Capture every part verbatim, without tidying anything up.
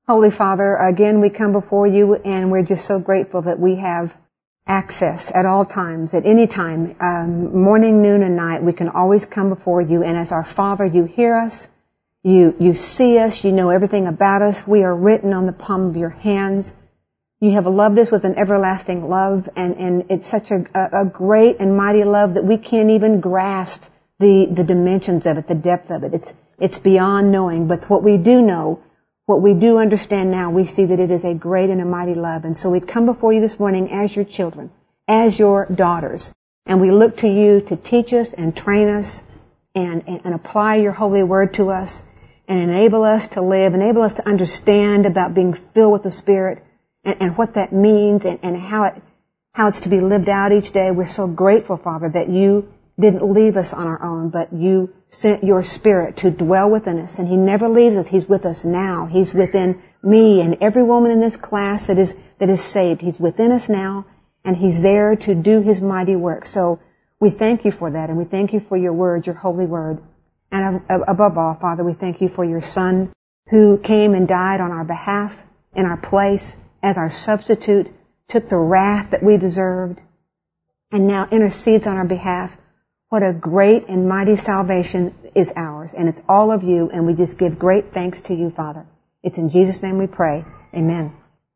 Holy Father, again we come before you and we're just so grateful that we have access at all times, at any time, um, morning, noon, and night. We can always come before you, and as our Father, you hear us, you you see us, you know everything about us. We are written on the palm of your hands. You have loved us with an everlasting love, and, and it's such a, a great and mighty love that we can't even grasp the, the dimensions of it, the depth of it. It's, it's beyond knowing, but what we do know, what we do understand now, we see that it is a great and a mighty love. And so we come before you this morning as your children, as your daughters, and we look to you to teach us and train us and, and, and apply your holy word to us and enable us to live, enable us to understand about being filled with the Spirit and, and what that means and, and how it how it's to be lived out each day. We're so grateful, Father, that you didn't leave us on our own, but you sent your Spirit to dwell within us. And He never leaves us. He's with us now. He's within me and every woman in this class that is that is saved. He's within us now, and He's there to do His mighty work. So we thank you for that, and we thank you for your word, your holy word. And above all, Father, we thank you for your Son who came and died on our behalf, in our place, as our substitute, took the wrath that we deserved, and now intercedes on our behalf. What a great and mighty salvation is ours, and it's all of you, and we just give great thanks to you, Father. It's in Jesus' name we pray. Amen.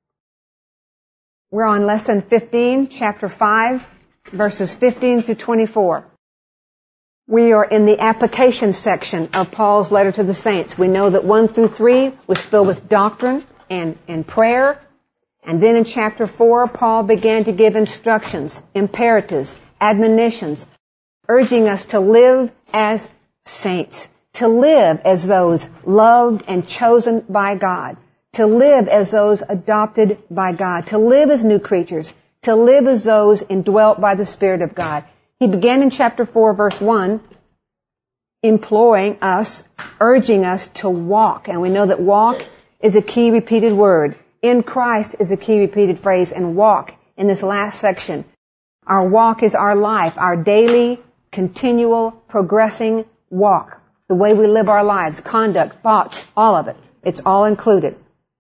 We're on lesson fifteen, chapter five, verses fifteen through twenty-four. We are in the application section of Paul's letter to the saints. We know that one through three was filled with doctrine and, and prayer. And then in chapter four, Paul began to give instructions, imperatives, admonitions, urging us to live as saints, to live as those loved and chosen by God, to live as those adopted by God, to live as new creatures, to live as those indwelt by the Spirit of God. He began in chapter four, verse one, imploring us, urging us to walk. And we know that walk is a key repeated word. In Christ is the key repeated phrase, and walk in this last section. Our walk is our life, our daily, continual, progressing walk. The way we live our lives, conduct, thoughts, all of it. It's all included.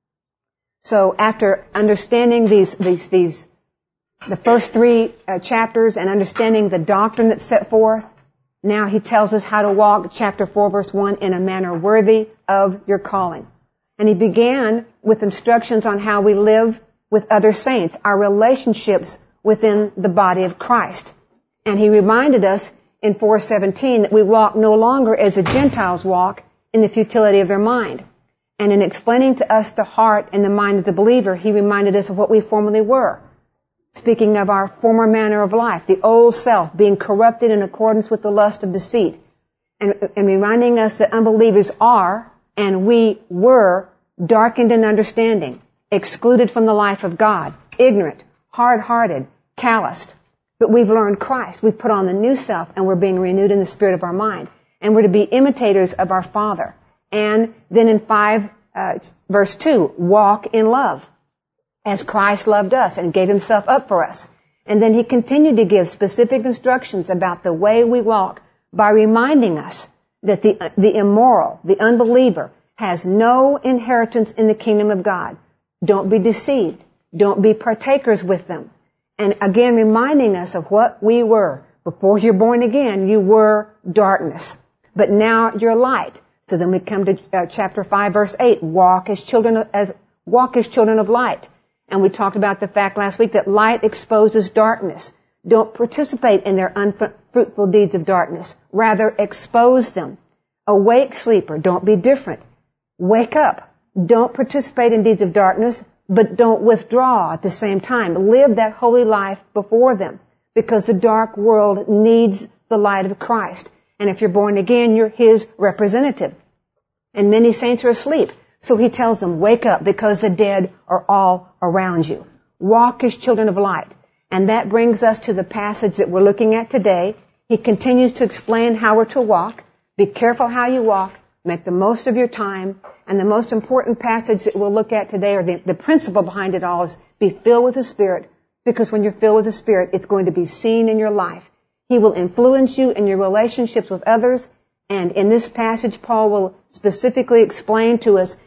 So after understanding these, these, these, the first three uh, chapters and understanding the doctrine that's set forth, now he tells us how to walk, chapter four, verse one, in a manner worthy of your calling. And he began with instructions on how we live with other saints, our relationships within the body of Christ. And he reminded us in four seventeen that we walk no longer as the Gentiles walk in the futility of their mind. And in explaining to us the heart and the mind of the believer, he reminded us of what we formerly were. Speaking of our former manner of life, the old self being corrupted in accordance with the lust of deceit. And, and reminding us that unbelievers are, and we were, darkened in understanding, excluded from the life of God, ignorant, hard-hearted, calloused. But we've learned Christ. We've put on the new self, and we're being renewed in the spirit of our mind. And we're to be imitators of our Father. And then in five, uh, verse two, walk in love, as Christ loved us and gave himself up for us. And then he continued to give specific instructions about the way we walk by reminding us that the, the immoral, the unbeliever, has no inheritance in the kingdom of God. Don't be deceived. Don't be partakers with them. And again, reminding us of what we were. Before you're born again, you were darkness. But now you're light. So then we come to uh, chapter five, verse eight. Walk as children of, as, walk as children of light. And we talked about the fact last week that light exposes darkness. Don't participate in their unfruitful deeds of darkness. Rather, expose them. Awake, sleeper. Don't be different. Wake up. Don't participate in deeds of darkness, but don't withdraw at the same time. Live that holy life before them, because the dark world needs the light of Christ. And if you're born again, you're His representative. And many saints are asleep. So He tells them, wake up, because the dead are all around you. Walk as children of light. And that brings us to the passage that we're looking at today. He continues to explain how we're to walk. Be careful how you walk. Make the most of your time. And the most important passage that we'll look at today, or the, the principle behind it all, is be filled with the Spirit. Because when you're filled with the Spirit, it's going to be seen in your life. He will influence you in your relationships with others. And in this passage, Paul will specifically explain to us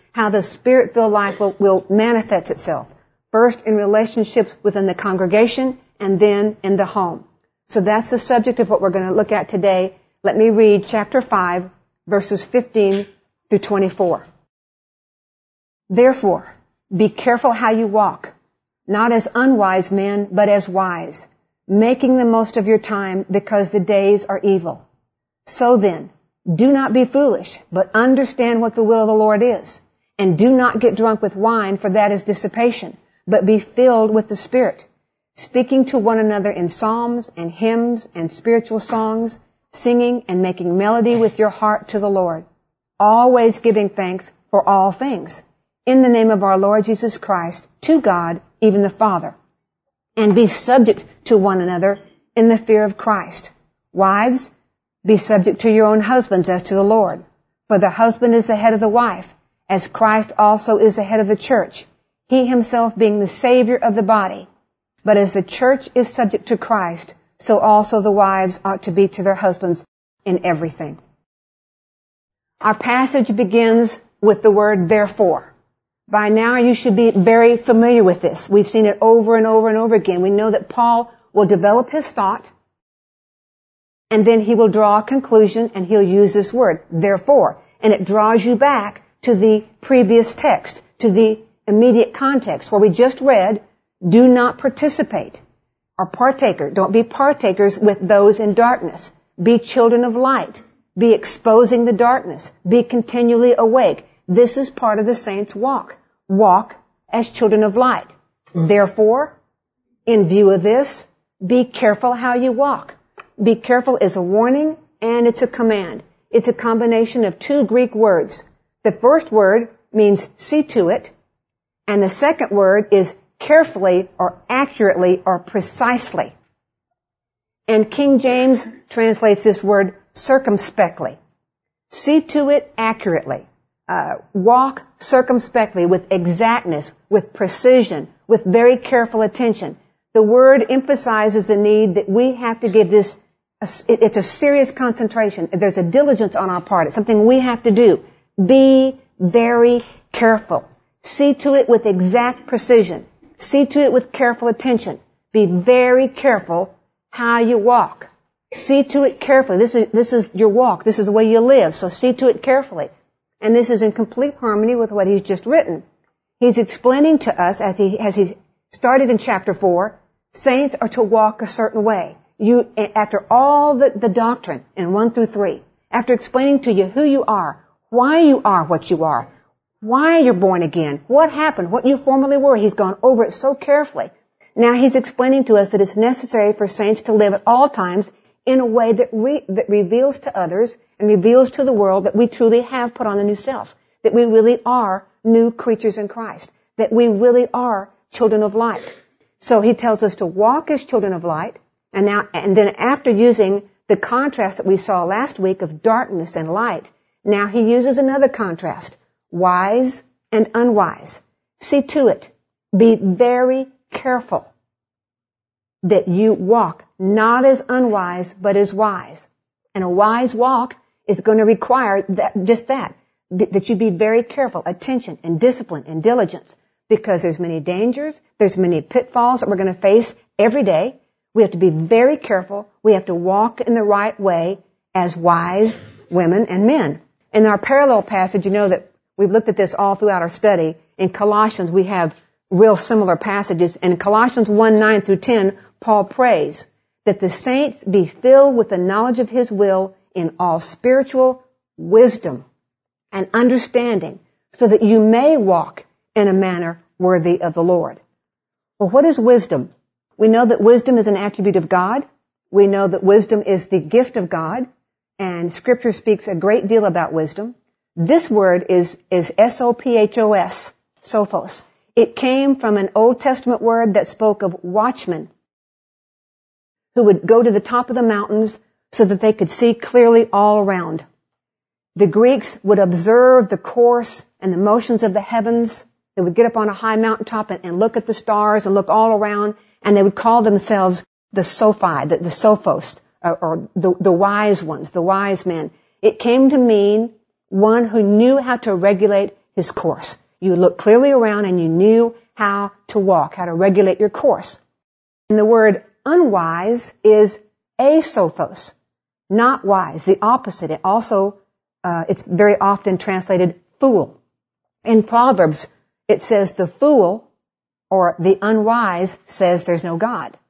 how the Spirit-filled life will, will manifest itself. First in relationships within the congregation and then in the home. So that's the subject of what we're going to look at today. Let me read chapter five, verses fifteen through twenty-four. Therefore, be careful how you walk, not as unwise men, but as wise, making the most of your time because the days are evil. So then, do not be foolish, but understand what the will of the Lord is. And do not get drunk with wine, for that is dissipation, but be filled with the Spirit, speaking to one another in psalms and hymns and spiritual songs, singing and making melody with your heart to the Lord, always giving thanks for all things, in the name of our Lord Jesus Christ, to God, even the Father. And be subject to one another in the fear of Christ. Wives, be subject to your own husbands as to the Lord. For the husband is the head of the wife, as Christ also is the head of the church, he himself being the Savior of the body. But as the church is subject to Christ, so also the wives ought to be to their husbands in everything. Our passage begins with the word therefore. By now you should be very familiar with this. We've seen it over and over and over again. We know that Paul will develop his thought, and then he will draw a conclusion, and he'll use this word, therefore. And it draws you back to the previous text, to the immediate context, where we just read, do not participate or partaker. Don't be partakers with those in darkness. Be children of light. Be exposing the darkness. Be continually awake. This is part of the saints' walk. Walk as children of light. Therefore, in view of this, be careful how you walk. Be careful is a warning and it's a command. It's a combination of two Greek words. The first word means see to it, and the second word is carefully or accurately or precisely. And King James translates this word circumspectly. See to it accurately. Uh, walk circumspectly with exactness, with precision, with very careful attention. The word emphasizes the need that we have to give this, a, it's a serious concentration. There's a diligence on our part. It's something we have to do. Be very careful. See to it with exact precision. See to it with careful attention. Be very careful how you walk. See to it carefully. This is, this is your walk. This is the way you live. So see to it carefully. And this is in complete harmony with what he's just written. He's explaining to us, as he, as he started in chapter four, saints are to walk a certain way. You, after all the, the doctrine in one through three, after explaining to you who you are, why you are what you are, why you're born again, what happened, what you formerly were, he's gone over it so carefully. Now he's explaining to us that it's necessary for saints to live at all times in a way that, re, that reveals to others and reveals to the world that we truly have put on the new self, that we really are new creatures in Christ, that we really are children of light. So he tells us to walk as children of light, and now, and then after using the contrast that we saw last week of darkness and light, now he uses another contrast, wise and unwise. See to it. Be very careful that you walk not as unwise, but as wise. And a wise walk is going to require that, just that, that you be very careful, attention and discipline and diligence, because there's many dangers, there's many pitfalls that we're going to face every day. We have to be very careful. We have to walk in the right way as wise women and men. In our parallel passage, you know that we've looked at this all throughout our study. In Colossians, we have real similar passages. In Colossians one, nine through ten, Paul prays that the saints be filled with the knowledge of his will in all spiritual wisdom and understanding, so that you may walk in a manner worthy of the Lord. Well, what is wisdom? We know that wisdom is an attribute of God. We know that wisdom is the gift of God, and Scripture speaks a great deal about wisdom. This word is, is S O P H O S, sophos. It came from an Old Testament word that spoke of watchmen who would go to the top of the mountains so that they could see clearly all around. The Greeks would observe the course and the motions of the heavens. They would get up on a high mountaintop and, and look at the stars and look all around, and they would call themselves the Sophi, the, the Sophos, or, or the, the wise ones, the wise men. It came to mean one who knew how to regulate his course. You looked clearly around and you knew how to walk, how to regulate your course. And the word unwise is asophos, not wise, the opposite. It also, uh, it's very often translated fool. In Proverbs, it says the fool or the unwise says there's no God.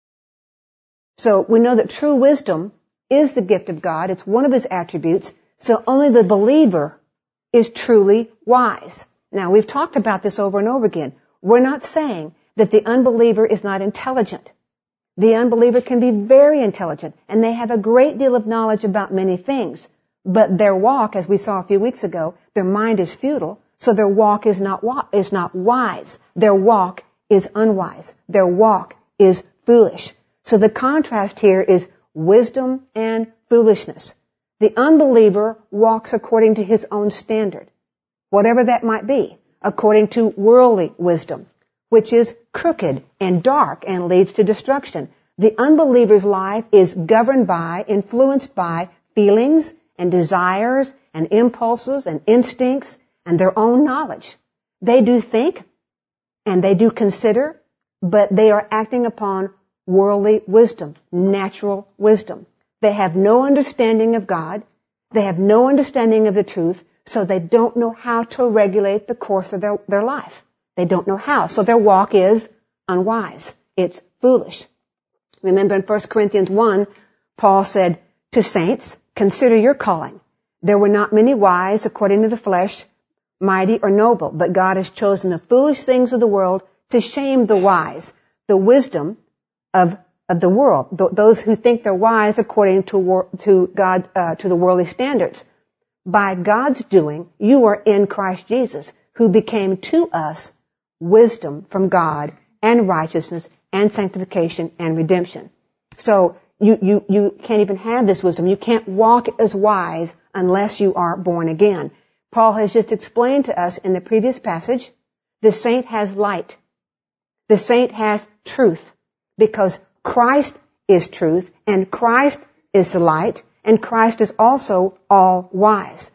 So we know that true wisdom is the gift of God. It's one of his attributes. So only the believer is truly wise. Now, we've talked about this over and over again. We're not saying that the unbeliever is not intelligent. The unbeliever can be very intelligent, and they have a great deal of knowledge about many things. But their walk, as we saw a few weeks ago, their mind is futile, so their walk is not wa- is not wise. Their walk is unwise. Their walk is foolish. So the contrast here is wisdom and foolishness. The unbeliever walks according to his own standard, whatever that might be, according to worldly wisdom, which is crooked and dark and leads to destruction. The unbeliever's life is governed by, influenced by feelings and desires and impulses and instincts and their own knowledge. They do think and they do consider, but they are acting upon worldly wisdom, natural wisdom. They have no understanding of God. They have no understanding of the truth, so they don't know how to regulate the course of their, their life. They don't know how. So their walk is unwise. It's foolish. Remember in First Corinthians one, Paul said to saints, consider your calling. There were not many wise according to the flesh, mighty or noble, but God has chosen the foolish things of the world to shame the wise, the wisdom of, of the world, th- those who think they're wise according to, wor- to God, uh, to the worldly standards. By God's doing, you are in Christ Jesus, who became to us wisdom from God and righteousness and sanctification and redemption. So you, you, you can't even have this wisdom. You can't walk as wise unless you are born again. Paul has just explained to us in the previous passage, the saint has light. The saint has truth because Christ is truth and Christ is the light and Christ is also all wise.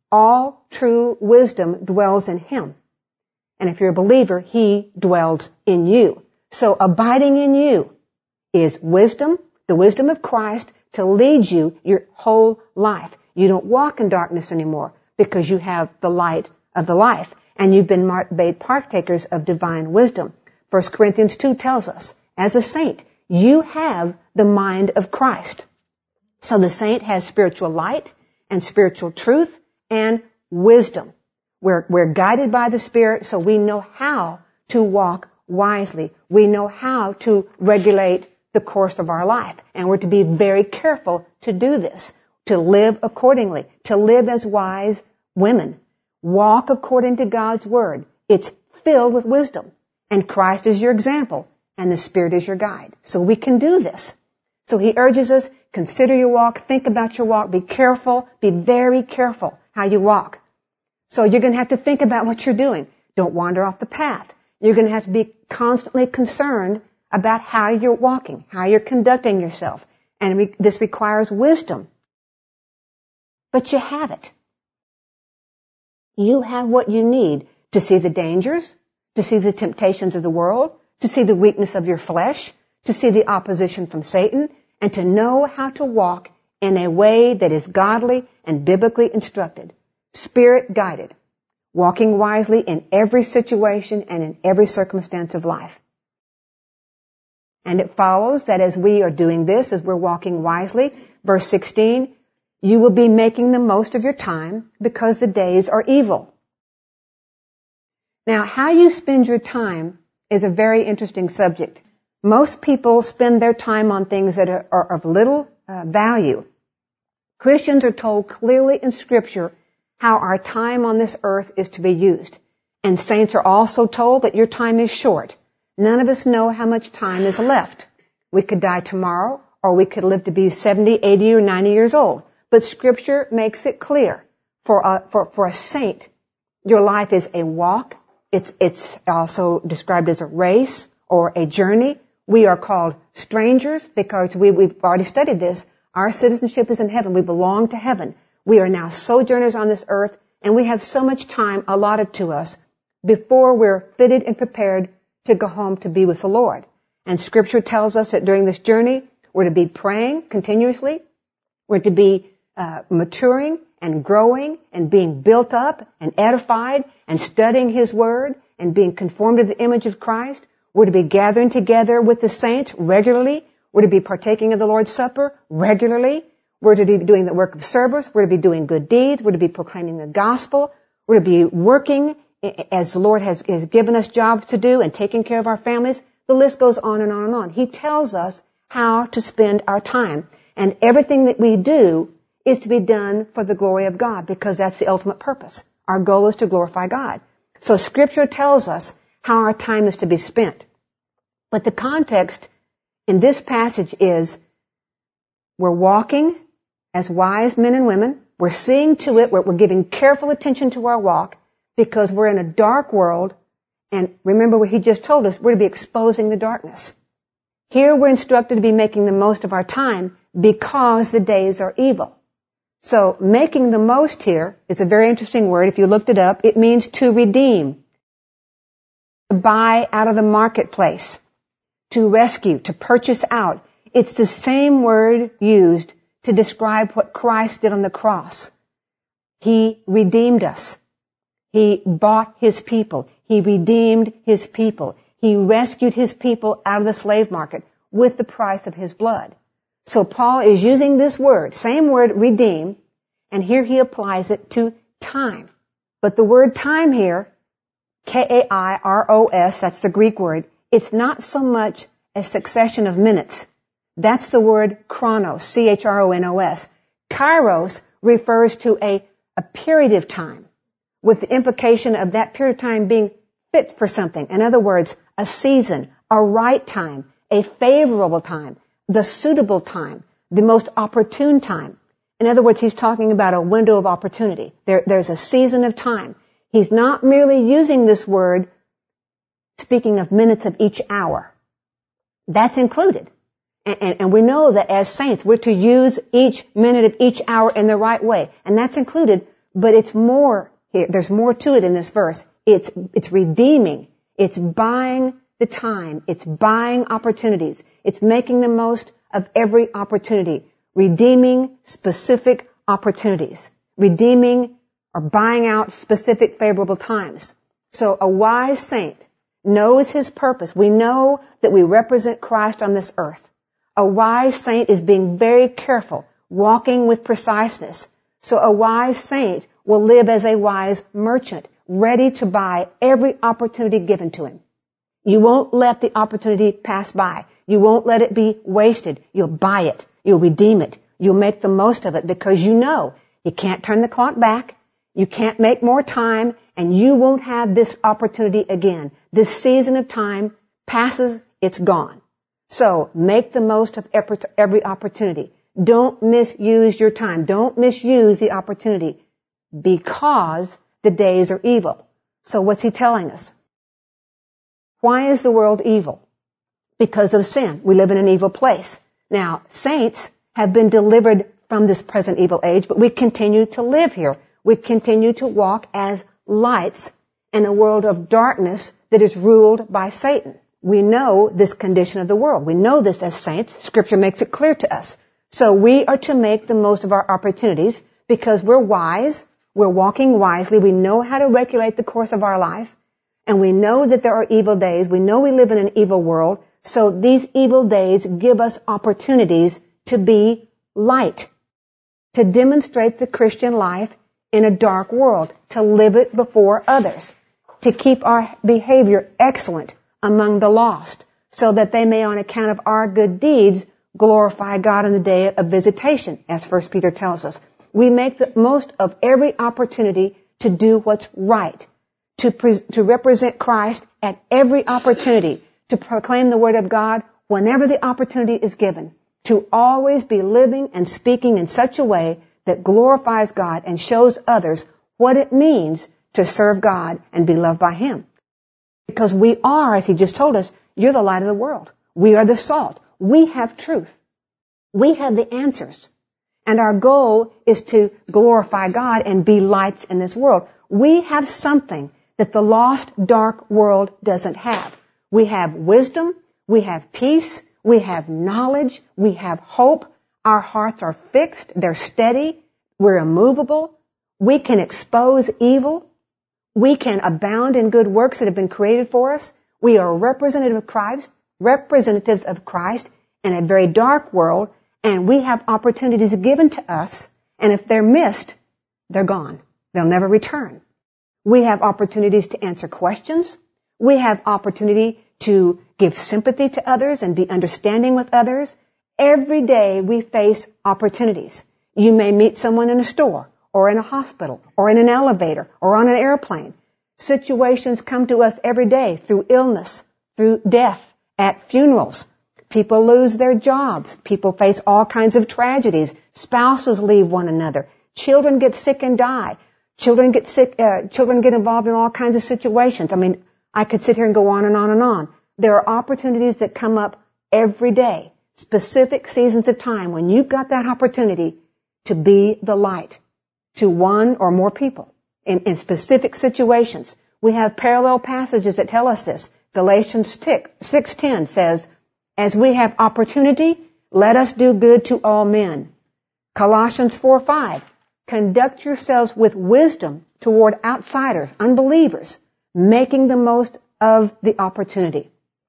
All true wisdom dwells in him. And if you're a believer, he dwells in you. So abiding in you is wisdom, the wisdom of Christ to lead you your whole life. You don't walk in darkness anymore because you have the light of the life and you've been made partakers of divine wisdom. First Corinthians two tells us, as a saint, you have the mind of Christ. So the saint has spiritual light and spiritual truth and wisdom. We're, we're guided by the Spirit, so we know how to walk wisely. We know how to regulate the course of our life. And we're to be very careful to do this, to live accordingly, to live as wise women. Walk according to God's Word. It's filled with wisdom. And Christ is your example, and the Spirit is your guide. So we can do this. So he urges us, consider your walk, think about your walk, be careful, be very careful how you walk. So you're going to have to think about what you're doing. Don't wander off the path. You're going to have to be constantly concerned about how you're walking, how you're conducting yourself. And re- this requires wisdom. But you have it. You have what you need to see the dangers, to see the temptations of the world, to see the weakness of your flesh, to see the opposition from Satan, and to know how to walk in a way that is godly and biblically instructed, Spirit-guided, walking wisely in every situation and in every circumstance of life. And it follows that as we are doing this, as we're walking wisely, verse sixteen, you will be making the most of your time because the days are evil. Now, how you spend your time is a very interesting subject. Most people spend their time on things that are, are of little uh, value. Christians are told clearly in Scripture how our time on this earth is to be used. And saints are also told that your time is short. None of us know how much time is left. We could die tomorrow, or we could live to be seventy, eighty, or ninety years old. But Scripture makes it clear. For a, for, for a saint, your life is a walk. It's, it's also described as a race or a journey. We are called strangers because we, we've already studied this. Our citizenship is in heaven. We belong to heaven. We are now sojourners on this earth, And we have so much time allotted to us before we're fitted and prepared to go home to be with the Lord. And Scripture tells us that during this journey, we're to be praying continuously. We're to be uh, maturing and growing and being built up and edified and studying His Word and being conformed to the image of Christ. We're to be gathering together with the saints regularly. We're to be partaking of the Lord's Supper regularly. We're to be doing the work of service. We're to be doing good deeds. We're to be proclaiming the gospel. We're to be working as the Lord has, has given us jobs to do and taking care of our families. The list goes on and on and on. He tells us how to spend our time. And everything that we do is to be done for the glory of God, because that's the ultimate purpose. Our goal is to glorify God. So Scripture tells us how our time is to be spent. But the context in this passage is we're walking as wise men and women. We're seeing to it, we're, we're giving careful attention to our walk, because we're in a dark world. And remember what he just told us, we're to be exposing the darkness. Here we're instructed to be making the most of our time because the days are evil. So making the most here is a very interesting word. If you looked it up, it means to redeem, to buy out of the marketplace, to rescue, to purchase out. It's the same word used to describe what Christ did on the cross. He redeemed us. He bought His people. He redeemed His people. He rescued His people out of the slave market with the price of His blood. So Paul is using this word, same word, redeem, and here he applies it to time. But the word time here, K A I R O S, that's the Greek word, it's not so much a succession of minutes. That's the word chronos, C H R O N O S. Kairos refers to a, a period of time, with the implication of that period of time being fit for something. In other words, a season, a right time, a favorable time, the suitable time, the most opportune time. In other words, he's talking about a window of opportunity. There, there's a season of time. He's not merely using this word speaking of minutes of each hour. That's included. And, and, and we know that as saints, we're to use each minute of each hour in the right way. And that's included, but it's more here. There's more to it in this verse. It's, it's redeeming. It's buying the time. It's buying opportunities. It's making the most of every opportunity. Redeeming specific opportunities. Redeeming or buying out specific favorable times. So a wise saint knows his purpose. We know that we represent Christ on this earth. A wise saint is being very careful, walking with preciseness. So a wise saint will live as a wise merchant, ready to buy every opportunity given to him. You won't let the opportunity pass by. You won't let it be wasted. You'll buy it. You'll redeem it. You'll make the most of it, because you know you can't turn the clock back. You can't make more time, and you won't have this opportunity again. This season of time passes, it's gone. So make the most of every opportunity. Don't misuse your time. Don't misuse the opportunity, because the days are evil. So what's he telling us? Why is the world evil? Because of sin. We live in an evil place. Now, saints have been delivered from this present evil age, but we continue to live here. We continue to walk as lights in a world of darkness that is ruled by Satan. We know this condition of the world. We know this as saints. Scripture makes it clear to us. So we are to make the most of our opportunities, because we're wise. We're walking wisely. We know how to regulate the course of our life. And we know that there are evil days. We know we live in an evil world. So these evil days give us opportunities to be light, to demonstrate the Christian life in a dark world, to live it before others, to keep our behavior excellent among the lost, so that they may, on account of our good deeds, glorify God in the day of visitation, as First Peter tells us. We make the most of every opportunity to do what's right, to, pre- to represent Christ at every opportunity, to proclaim the Word of God whenever the opportunity is given, to always be living and speaking in such a way that glorifies God and shows others what it means to serve God and be loved by Him. Because we are, as He just told us, you're the light of the world. We are the salt. We have truth. We have the answers. And our goal is to glorify God and be lights in this world. We have something that the lost, dark world doesn't have. We have wisdom, we have peace, we have knowledge, we have hope. Our hearts are fixed, they're steady, we're immovable. We can expose evil. We can abound in good works that have been created for us. We are representative of Christ, representatives of Christ in a very dark world, and we have opportunities given to us, and if they're missed, they're gone. They'll never return. We have opportunities to answer questions. We have opportunity to give sympathy to others and be understanding with others. Every day we face opportunities. You may meet someone in a store, or in a hospital, or in an elevator, or on an airplane. Situations come to us every day through illness, through death, at funerals. People lose their jobs. People face all kinds of tragedies. Spouses leave one another. Children get sick and die. Children get sick, uh, children get involved in all kinds of situations. I mean, I could sit here and go on and on and on. There are opportunities that come up every day, specific seasons of time when you've got that opportunity to be the light to one or more people in, in specific situations. We have parallel passages that tell us this. Galatians six ten says, as we have opportunity, let us do good to all men. Colossians four five, conduct yourselves with wisdom toward outsiders, unbelievers, making the most of the opportunity.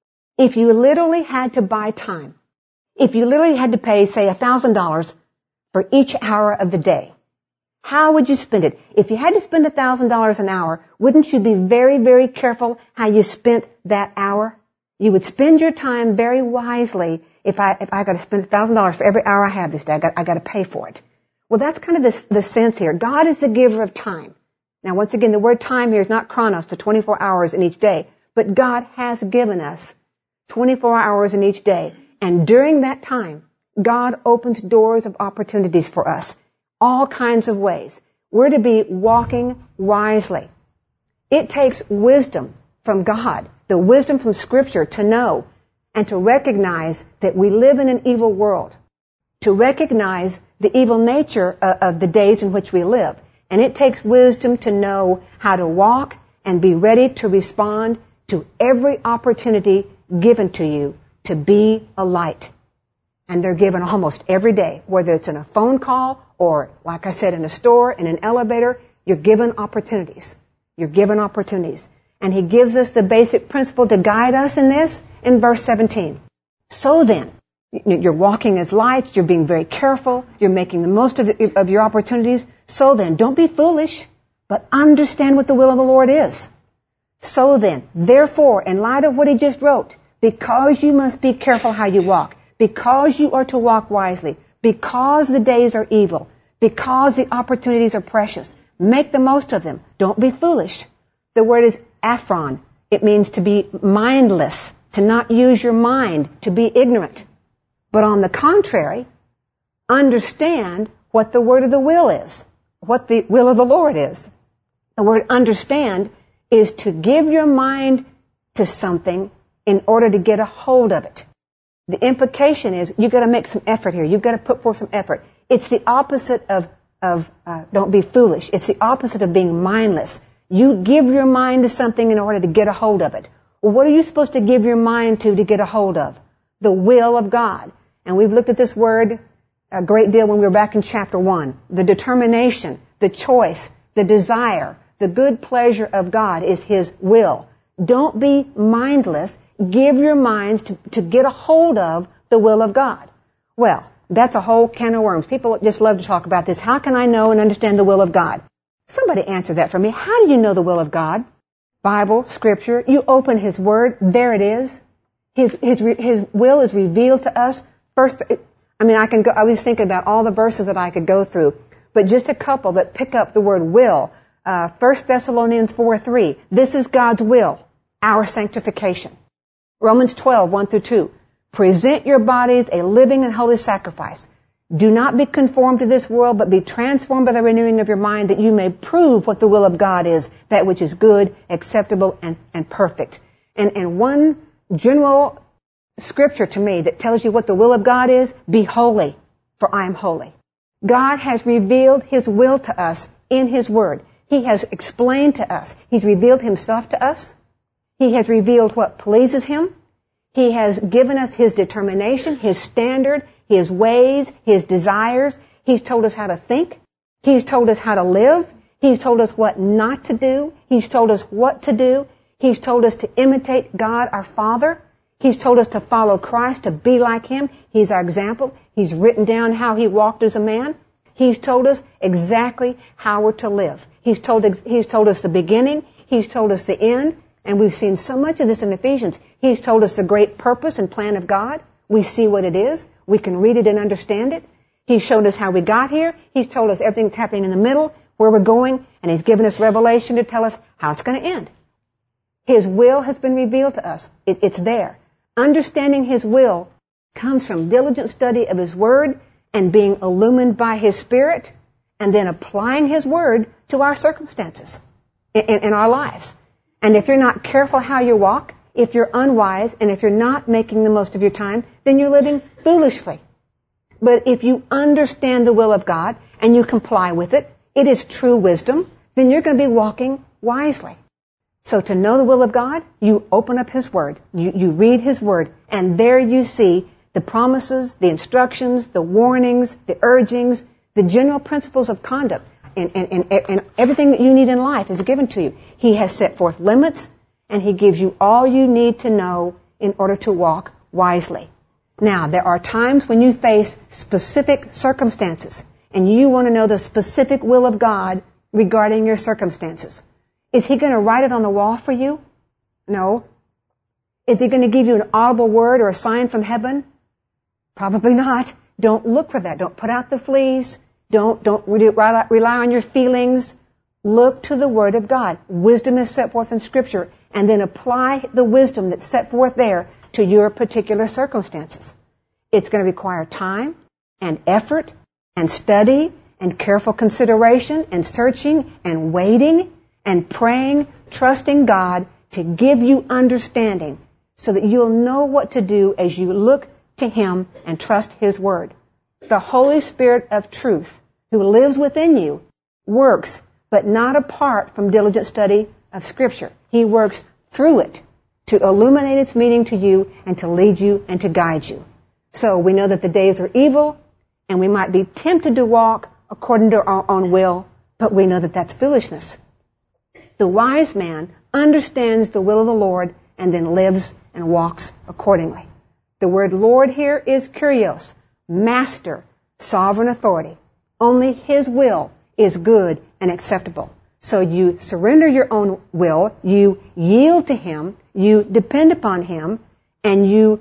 If you literally had to buy time, if you literally had to pay, say, one thousand dollars for each hour of the day, how would you spend it? If you had to spend one thousand dollars an hour, wouldn't you be very, very careful how you spent that hour? You would spend your time very wisely. If I if I got to spend one thousand dollars for every hour I have this day, I got I got to pay for it. Well, that's kind of the, the sense here. God is the giver of time. Now, once again, the word time here is not chronos, to twenty-four hours in each day, but God has given us twenty-four hours in each day, and during that time, God opens doors of opportunities for us. All kinds of ways. We're to be walking wisely. It takes wisdom from God, the wisdom from Scripture to know and to recognize that we live in an evil world, to recognize the evil nature of the days in which we live. And it takes wisdom to know how to walk and be ready to respond to every opportunity given to you to be a light. And they're given almost every day, whether it's in a phone call or, like I said, in a store, in an elevator. You're given opportunities. You're given opportunities. And he gives us the basic principle to guide us in this in verse seventeen. So then, you're walking as lights, you're being very careful, you're making the most of, the, of your opportunities. So then, don't be foolish, but understand what the will of the Lord is. So then, therefore, in light of what he just wrote, because you must be careful how you walk, because you are to walk wisely, because the days are evil, because the opportunities are precious, make the most of them. Don't be foolish. The word is aphron. It means to be mindless, to not use your mind, to be ignorant. But on the contrary, understand what the word of the will is, what the will of the Lord is. The word understand is to give your mind to something in order to get a hold of it. The implication is you've got to make some effort here. You've got to put forth some effort. It's the opposite of, of uh, don't be foolish. It's the opposite of being mindless. You give your mind to something in order to get a hold of it. Well, what are you supposed to give your mind to to get a hold of? The will of God. And we've looked at this word a great deal when we were back in chapter one. The determination, the choice, the desire, the good pleasure of God is his will. Don't be mindless. Give your minds to, to get a hold of the will of God. Well, that's a whole can of worms. People just love to talk about this. How can I know and understand the will of God? Somebody answer that for me. How do you know the will of God? Bible, Scripture. You open his word. There it is. His, his, his will is revealed to us. First, I mean, I can go, I was thinking about all the verses that I could go through, but just a couple that pick up the word will. Uh, First Thessalonians four three. This is God's will, our sanctification. Romans twelve, one through two. Present your bodies a living and holy sacrifice. Do not be conformed to this world, but be transformed by the renewing of your mind, that you may prove what the will of God is, that which is good, acceptable, and, and perfect. And, and one general scripture to me that tells you what the will of God is, be holy, for I am holy. God has revealed His will to us in His Word. He has explained to us. He's revealed Himself to us. He has revealed what pleases Him. He has given us His determination, His standard, His ways, His desires. He's told us how to think. He's told us how to live. He's told us what not to do. He's told us what to do. He's told us to imitate God our Father. He's told us to follow Christ, to be like Him. He's our example. He's written down how He walked as a man. He's told us exactly how we're to live. He's told, he's told us the beginning. He's told us the end. And we've seen so much of this in Ephesians. He's told us the great purpose and plan of God. We see what it is. We can read it and understand it. He's shown us how we got here. He's told us everything that's happening in the middle, where we're going, and He's given us revelation to tell us how it's going to end. His will has been revealed to us. It, it's there. Understanding His will comes from diligent study of His Word and being illumined by His Spirit, and then applying His Word to our circumstances in, in, in our lives. And if you're not careful how you walk, if you're unwise, and if you're not making the most of your time, then you're living foolishly. But if you understand the will of God and you comply with it, it is true wisdom, then you're going to be walking wisely. So to know the will of God, you open up His Word. You, you read His Word, and there you see the promises, the instructions, the warnings, the urgings, the general principles of conduct. And, and, and, and everything that you need in life is given to you. He has set forth limits, and He gives you all you need to know in order to walk wisely. Now, there are times when you face specific circumstances, and you want to know the specific will of God regarding your circumstances. Is He going to write it on the wall for you? No. Is He going to give you an audible word or a sign from heaven? Probably not. Don't look for that. Don't put out the fleas. Don't, don't rely on your feelings. Look to the Word of God. Wisdom is set forth in Scripture, and then apply the wisdom that's set forth there to your particular circumstances. It's going to require time and effort and study and careful consideration and searching and waiting and praying, trusting God to give you understanding so that you'll know what to do as you look to Him and trust His Word. The Holy Spirit of truth, who lives within you, works, but not apart from diligent study of Scripture. He works through it to illuminate its meaning to you and to lead you and to guide you. So we know that the days are evil, and we might be tempted to walk according to our own will, but we know that that's foolishness. The wise man understands the will of the Lord and then lives and walks accordingly. The word Lord here is kurios, master, sovereign authority. Only His will is good and acceptable. So you surrender your own will, you yield to Him, you depend upon Him, and you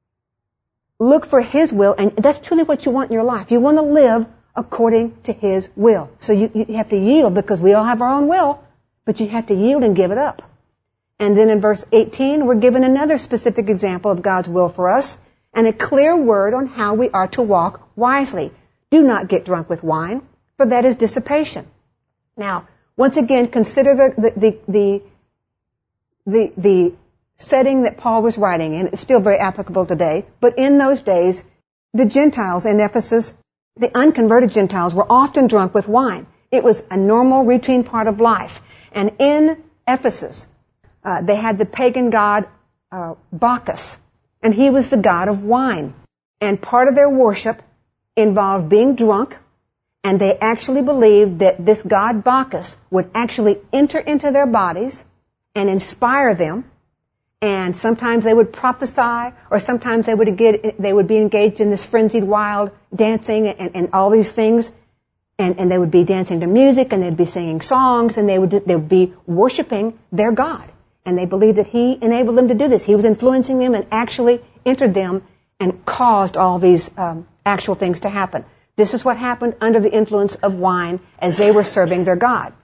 look for His will, and that's truly what you want in your life. You want to live according to His will. So you, you have to yield, because we all have our own will, but you have to yield and give it up. And then in verse eighteen, we're given another specific example of God's will for us, and a clear word on how we are to walk wisely. Do not get drunk with wine, for that is dissipation. Now, once again, consider the, the, the, the, the setting that Paul was writing in. It's still very applicable today. But in those days, the Gentiles in Ephesus, the unconverted Gentiles, were often drunk with wine. It was a normal, routine part of life. And in Ephesus, uh, they had the pagan god uh, Bacchus, and he was the god of wine. And part of their worship involved being drunk, and they actually believed that this god Bacchus would actually enter into their bodies and inspire them, and sometimes they would prophesy, or sometimes they would get, they would be engaged in this frenzied wild dancing and, and all these things, and, and they would be dancing to music, and they'd be singing songs, and they would they would be worshiping their god. And they believed that he enabled them to do this. He was influencing them and actually entered them and caused all these um, actual things to happen. This is what happened under the influence of wine as they were serving their god.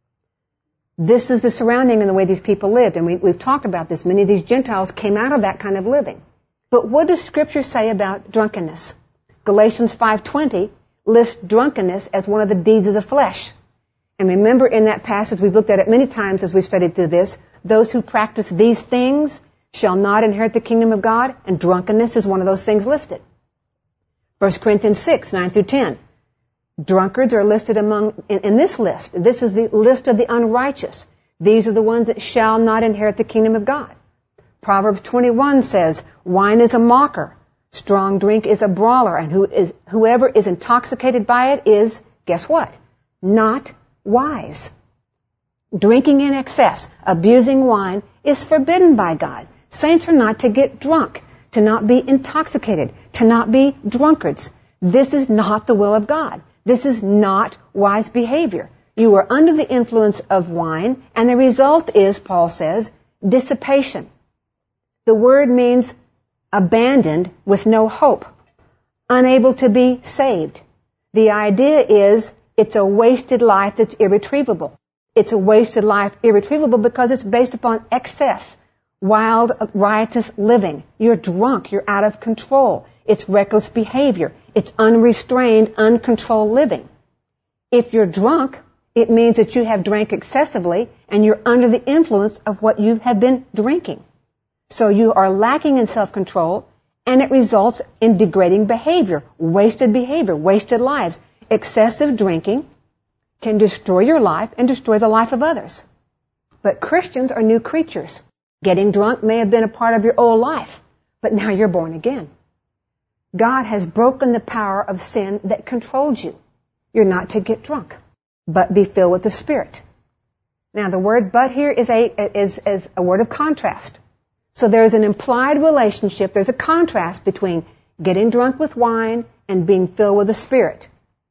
This is the surrounding and the way these people lived. And we, we've talked about this. Many of these Gentiles came out of that kind of living. But what does Scripture say about drunkenness? Galatians five twenty lists drunkenness as one of the deeds of the flesh. And remember, in that passage, we've looked at it many times as we've studied through this, those who practice these things shall not inherit the kingdom of God, and drunkenness is one of those things listed. First Corinthians six, nine through ten. Drunkards are listed among, in, in this list. This is the list of the unrighteous. These are the ones that shall not inherit the kingdom of God. Proverbs twenty-one says, wine is a mocker, strong drink is a brawler, and who is, whoever is intoxicated by it is, guess what? Not wise. Drinking in excess, abusing wine, is forbidden by God. Saints are not to get drunk, to not be intoxicated, to not be drunkards. This is not the will of God. This is not wise behavior. You are under the influence of wine, and the result is, Paul says, dissipation. The word means abandoned with no hope, unable to be saved. The idea is it's a wasted life that's irretrievable. It's a wasted life irretrievable because it's based upon excess, wild, riotous living. You're drunk. You're out of control. It's reckless behavior. It's unrestrained, uncontrolled living. If you're drunk, it means that you have drank excessively and you're under the influence of what you have been drinking. So you are lacking in self-control, and it results in degrading behavior, wasted behavior, wasted lives. Excessive drinking can destroy your life and destroy the life of others. But Christians are new creatures. Getting drunk may have been a part of your old life, but now you're born again. God has broken the power of sin that controlled you. You're not to get drunk, but be filled with the Spirit. Now the word but here is a, is, is a word of contrast. So there's an implied relationship, there's a contrast between getting drunk with wine and being filled with the Spirit.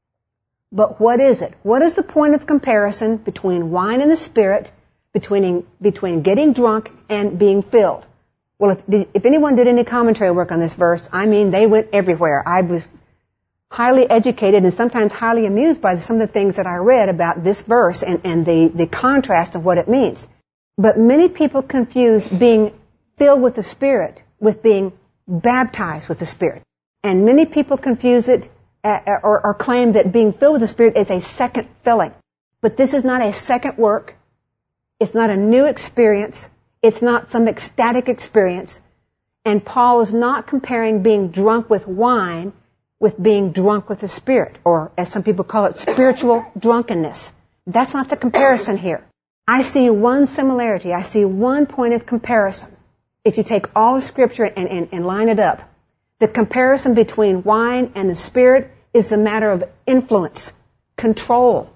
But what is it? What is the point of comparison between wine and the Spirit, between, between getting drunk and being filled? Well, if, if anyone did any commentary work on this verse, I mean, they went everywhere. I was highly educated and sometimes highly amused by some of the things that I read about this verse and, and the, the contrast of what it means. But many people confuse being filled with the Spirit with being baptized with the Spirit. And many people confuse it uh, or, or claim that being filled with the Spirit is a second filling. But this is not a second work. It's not a new experience. It's not some ecstatic experience. And Paul is not comparing being drunk with wine with being drunk with the Spirit, or as some people call it, spiritual drunkenness. That's not the comparison here. I see one similarity. I see one point of comparison. If you take all of Scripture and, and, and line it up, the comparison between wine and the Spirit is a matter of influence, control.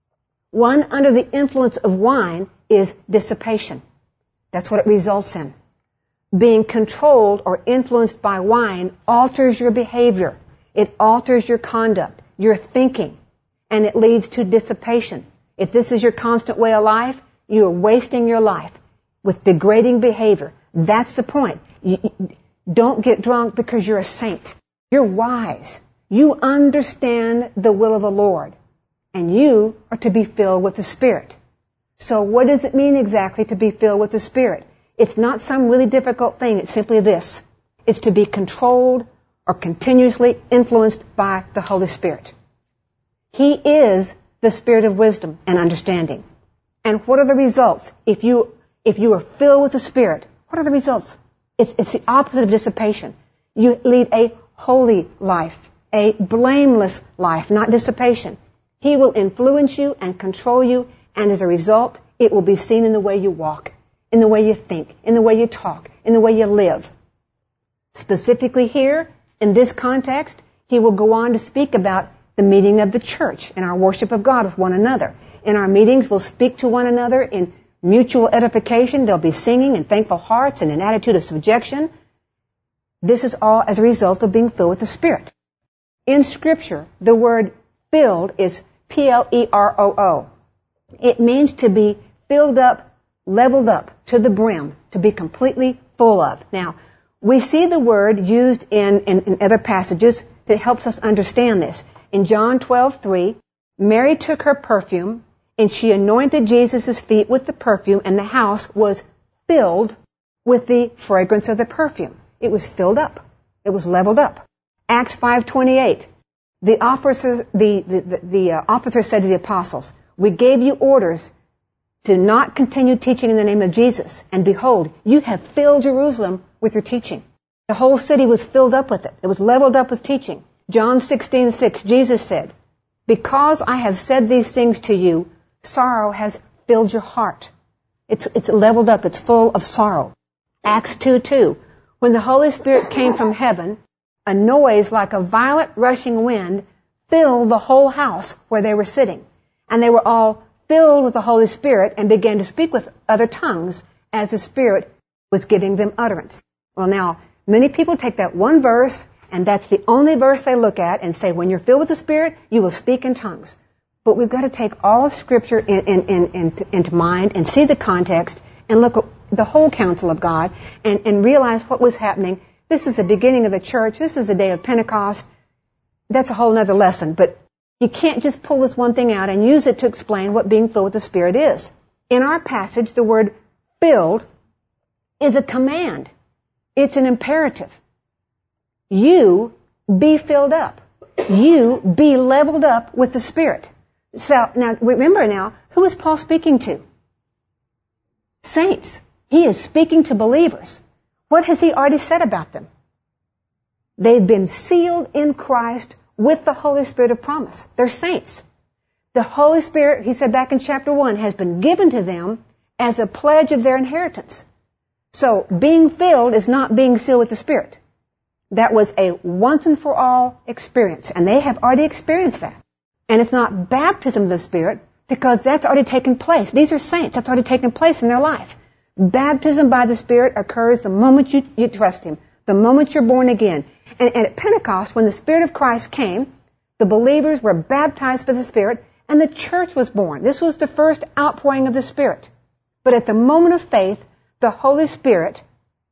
One under the influence of wine is dissipation. That's what it results in. Being controlled or influenced by wine alters your behavior. It alters your conduct, your thinking, and it leads to dissipation. If this is your constant way of life, you are wasting your life with degrading behavior. That's the point. You, you don't get drunk because you're a saint. You're wise. You understand the will of the Lord. And you are to be filled with the Spirit. So what does it mean exactly to be filled with the Spirit? It's not some really difficult thing. It's simply this. It's to be controlled or continuously influenced by the Holy Spirit. He is the Spirit of wisdom and understanding. And what are the results? If you, if you are filled with the Spirit, what are the results? It's, it's the opposite of dissipation. You lead a holy life, a blameless life, not dissipation. He will influence you and control you, and as a result, it will be seen in the way you walk, in the way you think, in the way you talk, in the way you live. Specifically here, in this context, he will go on to speak about the meeting of the church and our worship of God with one another. In our meetings, we'll speak to one another in mutual edification. There'll be singing and thankful hearts and an attitude of subjection. This is all as a result of being filled with the Spirit. In Scripture, the word filled is P L E R O O. It means to be filled up, leveled up to the brim, to be completely full of. Now, we see the word used in, in, in other passages that helps us understand this. In John twelve three, Mary took her perfume and she anointed Jesus' feet with the perfume, and the house was filled with the fragrance of the perfume. It was filled up. It was leveled up. Acts five twenty-eight, the officers, the, the, the, the uh, officer said to the apostles, "We gave you orders to not continue teaching in the name of Jesus, and behold, you have filled Jerusalem with your teaching." The whole city was filled up with it. It was leveled up with teaching. John sixteen six, Jesus said, Because I have said these things to you, sorrow has filled your heart. It's, it's leveled up. It's full of sorrow. Acts two two. When the Holy Spirit came from heaven, a noise like a violent rushing wind filled the whole house where they were sitting. And they were all filled with the Holy Spirit and began to speak with other tongues as the Spirit was giving them utterance. Well, now, many people take that one verse, and that's the only verse they look at and say, when you're filled with the Spirit, you will speak in tongues. But we've got to take all of Scripture in, in, in, in, into mind and see the context and look at the whole counsel of God and, and realize what was happening. This is the beginning of the church. This is the day of Pentecost. That's a whole other lesson. But you can't just pull this one thing out and use it to explain what being filled with the Spirit is. In our passage, the word filled is a command. It's an imperative. You be filled up. You be leveled up with the Spirit. So, now, remember now, who is Paul speaking to? Saints. He is speaking to believers. What has he already said about them? They've been sealed in Christ with the Holy Spirit of promise. They're saints. The Holy Spirit, he said back in chapter one, has been given to them as a pledge of their inheritance. So, being filled is not being sealed with the Spirit. That was a once and for all experience, and they have already experienced that. And it's not baptism of the Spirit, because that's already taken place. These are saints. That's already taken place in their life. Baptism by the Spirit occurs the moment you, you trust Him, the moment you're born again. And, and at Pentecost, when the Spirit of Christ came, the believers were baptized by the Spirit, and the church was born. This was the first outpouring of the Spirit. But at the moment of faith, the Holy Spirit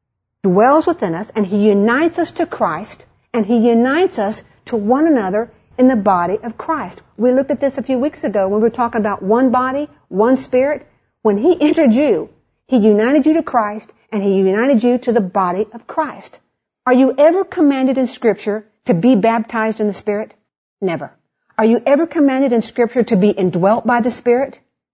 dwells within us, and He unites us to Christ, and He unites us to one another in the body of Christ. We looked at this a few weeks ago when we were talking about one body, one Spirit. When He entered you, He united you to Christ, and He united you to the body of Christ. Are you ever commanded in Scripture to be baptized in the Spirit? Never. Are you ever commanded in Scripture to be indwelt by the Spirit?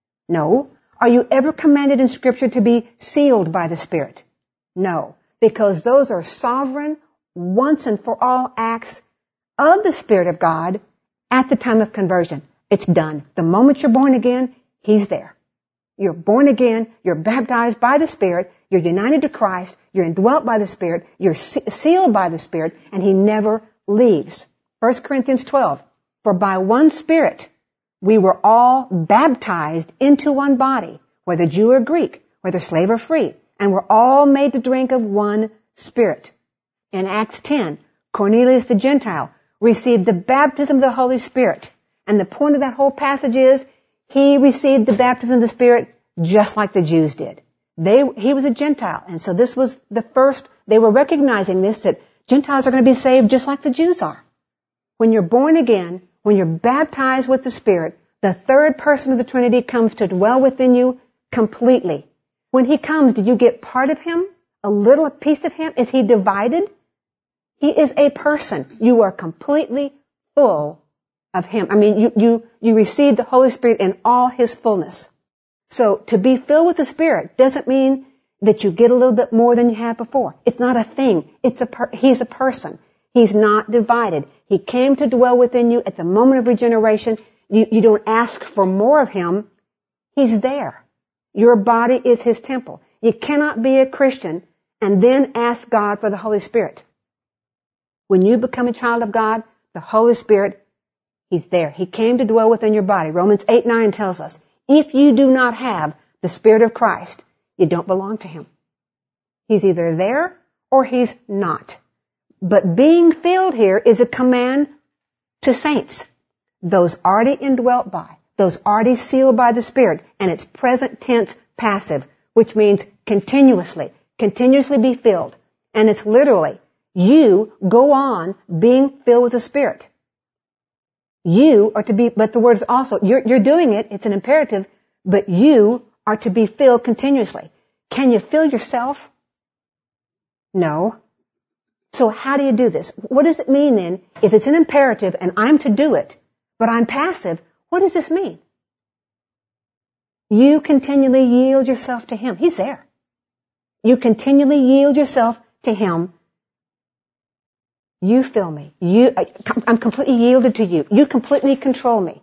No. Are you ever commanded in Scripture to be sealed by the Spirit? No. Because those are sovereign, once and for all acts of the Spirit of God at the time of conversion. It's done. The moment you're born again, He's there. You're born again, you're baptized by the Spirit, you're united to Christ, you're indwelt by the Spirit, you're sealed by the Spirit, and He never leaves. First Corinthians twelve, for by one Spirit we were all baptized into one body, whether Jew or Greek, whether slave or free, and we're all made to drink of one Spirit. In Acts ten, Cornelius the Gentile received the baptism of the Holy Spirit. And the point of that whole passage is, he received the baptism of the Spirit just like the Jews did. They, he was a Gentile. And so this was the first, they were recognizing this, that Gentiles are going to be saved just like the Jews are. When you're born again, when you're baptized with the Spirit, the third person of the Trinity comes to dwell within you completely. When He comes, do you get part of Him? A little piece of Him? Is He divided? He is a person. You are completely full of Him. I mean, you, you, you receive the Holy Spirit in all His fullness. So to be filled with the Spirit doesn't mean that you get a little bit more than you had before. It's not a thing. It's a per- He's a person. He's not divided. He came to dwell within you at the moment of regeneration. You, you don't ask for more of Him. He's there. Your body is His temple. You cannot be a Christian and then ask God for the Holy Spirit. When you become a child of God, the Holy Spirit, He's there. He came to dwell within your body. Romans eight nine tells us, if you do not have the Spirit of Christ, you don't belong to Him. He's either there or He's not. But being filled here is a command to saints, those already indwelt by, those already sealed by the Spirit, and it's present tense passive, which means continuously, continuously be filled. And it's literally, you go on being filled with the Spirit. You are to be, but the word is also, you're, you're doing it, it's an imperative, but you are to be filled continuously. Can you fill yourself? No. So how do you do this? What does it mean then, if it's an imperative and I'm to do it, but I'm passive, what does this mean? You continually yield yourself to Him. He's there. You continually yield yourself to Him. You fill me. You, I'm completely yielded to you. You completely control me.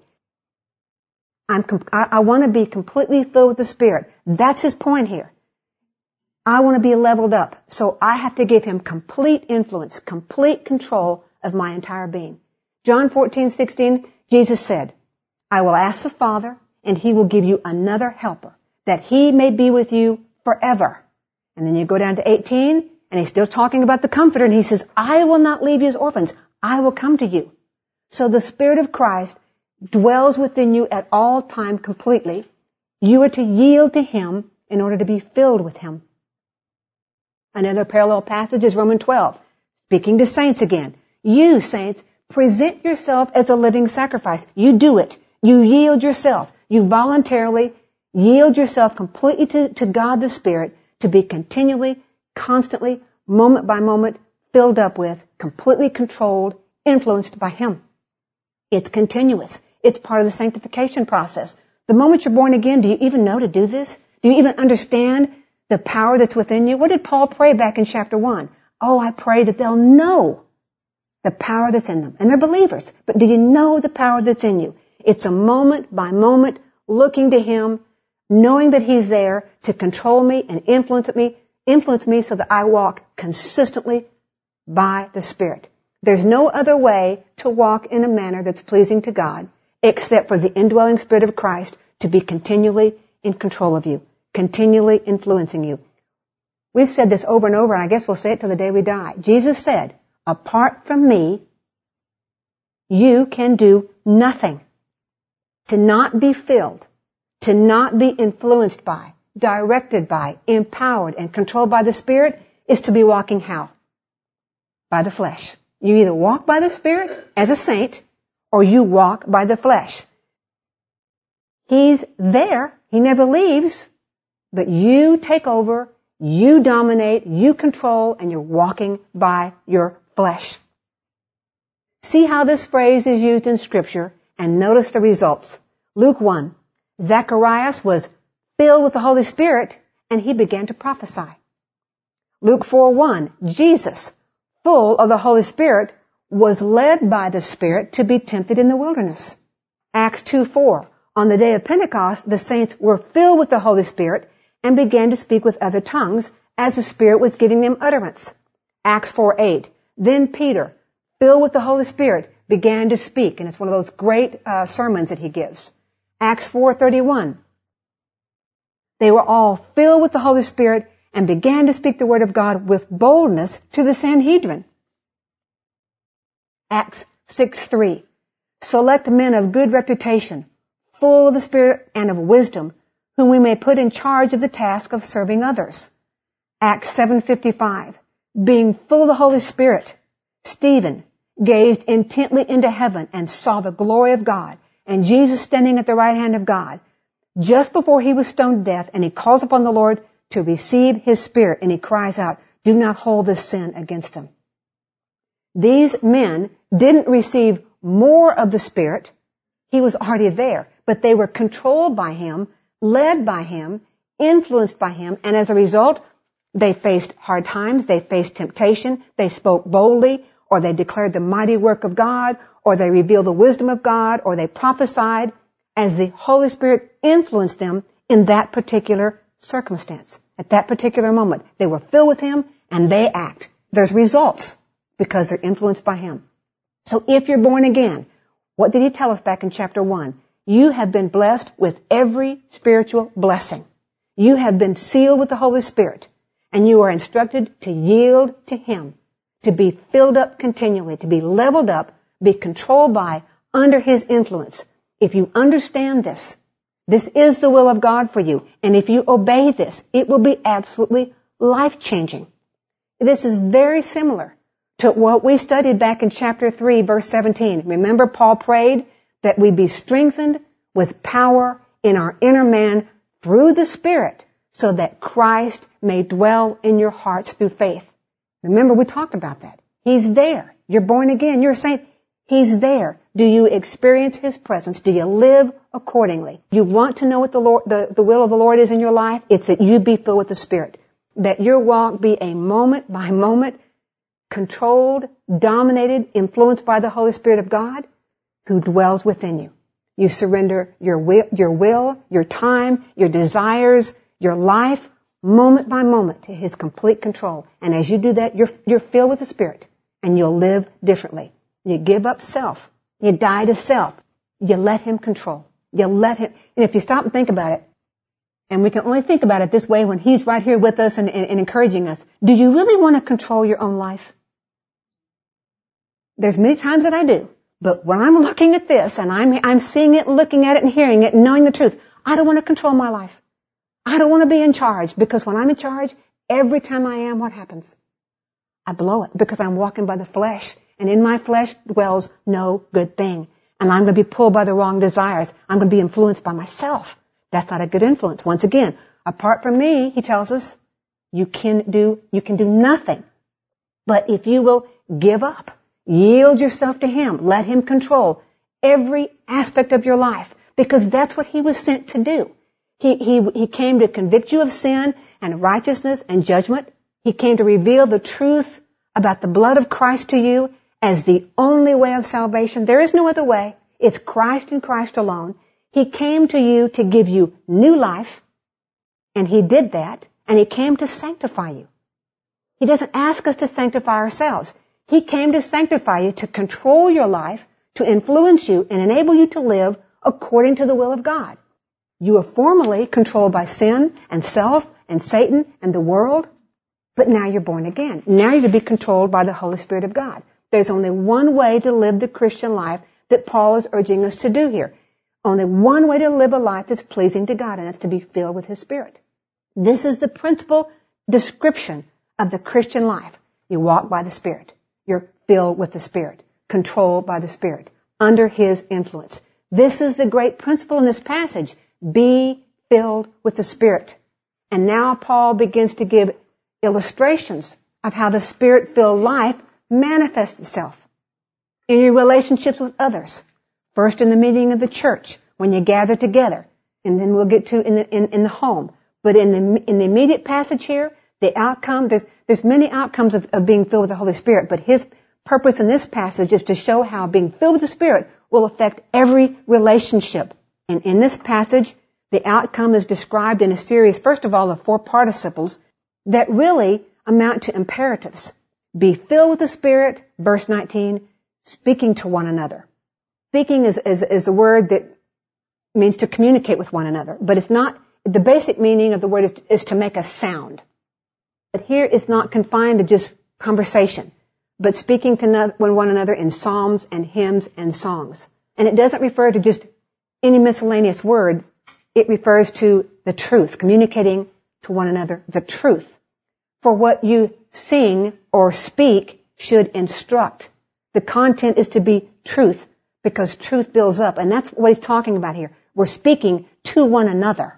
I'm, I, I want to be completely filled with the Spirit. That's his point here. I want to be leveled up. So I have to give him complete influence, complete control of my entire being. John fourteen sixteen, Jesus said, I will ask the Father, and he will give you another helper, that he may be with you forever. And then you go down to eighteen, and he's still talking about the Comforter, and he says, I will not leave you as orphans. I will come to you. So the Spirit of Christ dwells within you at all time completely. You are to yield to him in order to be filled with him. Another parallel passage is Romans twelve, speaking to saints again. You, saints, present yourself as a living sacrifice. You do it. You yield yourself. You voluntarily yield yourself completely to, to God the Spirit to be continually, constantly, moment by moment, filled up with, completely controlled, influenced by him. It's continuous. It's part of the sanctification process. The moment you're born again, do you even know to do this? Do you even understand the power that's within you? What did Paul pray back in chapter one? Oh, I pray that they'll know the power that's in them. And they're believers. But do you know the power that's in you? It's a moment by moment looking to him, knowing that he's there to control me and influence me, influence me so that I walk consistently by the Spirit. There's no other way to walk in a manner that's pleasing to God except for the indwelling Spirit of Christ to be continually in control of you, continually influencing you. We've said this over and over, and I guess we'll say it till the day we die. Jesus said, apart from me, you can do nothing. To not be filled, to not be influenced by, directed by, empowered, and controlled by the Spirit is to be walking how? By the flesh. You either walk by the Spirit as a saint, or you walk by the flesh. He's there. He never leaves. But you take over, you dominate, you control, and you're walking by your flesh. See how this phrase is used in Scripture, and notice the results. Luke one, Zacharias was filled with the Holy Spirit, and he began to prophesy. Luke four one, Jesus, full of the Holy Spirit, was led by the Spirit to be tempted in the wilderness. Acts two four, on the day of Pentecost, the saints were filled with the Holy Spirit and began to speak with other tongues as the Spirit was giving them utterance. Acts four eight, then Peter, filled with the Holy Spirit, began to speak, and it's one of those great uh, sermons that he gives. Acts four thirty-one, they were all filled with the Holy Spirit and began to speak the word of God with boldness to the Sanhedrin. Acts six three, select men of good reputation, full of the Spirit and of wisdom, whom we may put in charge of the task of serving others. Acts seven fifty-five, being full of the Holy Spirit, Stephen gazed intently into heaven and saw the glory of God, and Jesus standing at the right hand of God, just before he was stoned to death, and he calls upon the Lord to receive his Spirit, and he cries out, do not hold this sin against them. These men didn't receive more of the Spirit. He was already there, but they were controlled by him, led by him, influenced by him, and as a result, they faced hard times, they faced temptation, they spoke boldly, or they declared the mighty work of God, or they revealed the wisdom of God, or they prophesied as the Holy Spirit influenced them in that particular circumstance. At that particular moment, they were filled with him, and they act. There's results because they're influenced by him. So if you're born again, what did he tell us back in chapter one? You have been blessed with every spiritual blessing. You have been sealed with the Holy Spirit, and you are instructed to yield to him, to be filled up continually, to be leveled up, be controlled by, under his influence. If you understand this, this is the will of God for you, and if you obey this, it will be absolutely life-changing. This is very similar to what we studied back in chapter three, verse seventeen. Remember, Paul prayed that we be strengthened with power in our inner man through the Spirit, so that Christ may dwell in your hearts through faith. Remember, we talked about that. He's there. You're born again. You're a saint. He's there. Do you experience his presence? Do you live accordingly? You want to know what the Lord, the, the will of the Lord is in your life? It's that you be filled with the Spirit. That your walk be a moment by moment, controlled, dominated, influenced by the Holy Spirit of God who dwells within you. You surrender your will, your will, your time, your desires, your life, moment by moment to His complete control. And as you do that, you're, you're filled with the Spirit and you'll live differently. You give up self. You die to self. You let Him control. You let Him, and if you stop and think about it, and we can only think about it this way when He's right here with us and, and, and encouraging us, do you really want to control your own life? There's many times that I do. But when I'm looking at this and I'm, I'm seeing it, looking at it and hearing it and knowing the truth, I don't want to control my life. I don't want to be in charge, because when I'm in charge, every time I am, what happens? I blow it, because I'm walking by the flesh, and in my flesh dwells no good thing. And I'm going to be pulled by the wrong desires. I'm going to be influenced by myself. That's not a good influence. Once again, apart from me, He tells us, you can do, you can do nothing. But if you will give up, yield yourself to Him, let Him control every aspect of your life, because that's what He was sent to do. He, he, he came to convict you of sin and righteousness and judgment. He came to reveal the truth about the blood of Christ to you as the only way of salvation. There is no other way. It's Christ and Christ alone. He came to you to give you new life, and He did that, and He came to sanctify you. He doesn't ask us to sanctify ourselves. He came to sanctify you, to control your life, to influence you, and enable you to live according to the will of God. You were formerly controlled by sin and self and Satan and the world, but now you're born again. Now you're to be controlled by the Holy Spirit of God. There's only one way to live the Christian life that Paul is urging us to do here. Only one way to live a life that's pleasing to God, and that's to be filled with His Spirit. This is the principal description of the Christian life. You walk by the Spirit. You're filled with the Spirit, controlled by the Spirit, under His influence. This is the great principle in this passage. Be filled with the Spirit. And now Paul begins to give illustrations of how the Spirit-filled life manifests itself in your relationships with others. First in the meeting of the church, when you gather together, and then we'll get to in the, in, in the home. But in the, in the immediate passage here, the outcome, there's, there's many outcomes of, of being filled with the Holy Spirit, but his purpose in this passage is to show how being filled with the Spirit will affect every relationship. And in this passage, the outcome is described in a series, first of all, of four participles that really amount to imperatives. Be filled with the Spirit, verse nineteen, speaking to one another. Speaking is, is, is a word that means to communicate with one another, but it's not, the basic meaning of the word is, is to make a sound. But here it's not confined to just conversation, but speaking to one another in psalms and hymns and songs. And it doesn't refer to just any miscellaneous word. It refers to the truth, communicating to one another the truth. For what you sing or speak should instruct. The content is to be truth, because truth builds up. And that's what he's talking about here. We're speaking to one another.